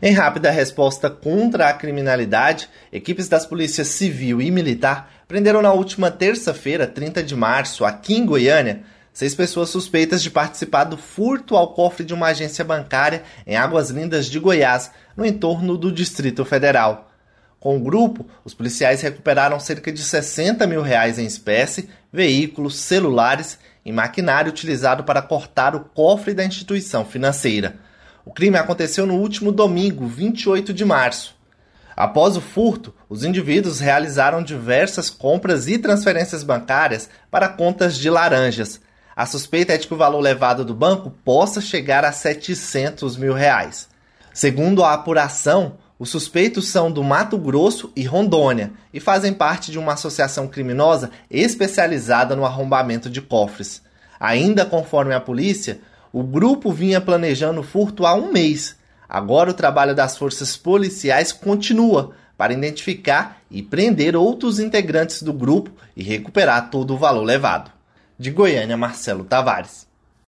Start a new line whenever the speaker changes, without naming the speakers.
Em rápida resposta contra a criminalidade, equipes das polícias civil e militar prenderam na última terça-feira, 30 de março, aqui em Goiânia, 6 pessoas suspeitas de participar do furto ao cofre de uma agência bancária em Águas Lindas de Goiás, no entorno do Distrito Federal. Com o grupo, os policiais recuperaram cerca de R$60 mil em espécie, veículos, celulares e maquinário utilizado para cortar o cofre da instituição financeira. O crime aconteceu no último domingo, 28 de março. Após o furto, os indivíduos realizaram diversas compras e transferências bancárias para contas de laranjas. A suspeita é de que o valor levado do banco possa chegar a R$700 mil. Segundo a apuração, os suspeitos são do Mato Grosso e Rondônia e fazem parte de uma associação criminosa especializada no arrombamento de cofres. Ainda conforme a polícia, o grupo vinha planejando o furto há um mês. Agora o trabalho das forças policiais continua para identificar e prender outros integrantes do grupo e recuperar todo o valor levado. De Goiânia, Marcelo Tavares.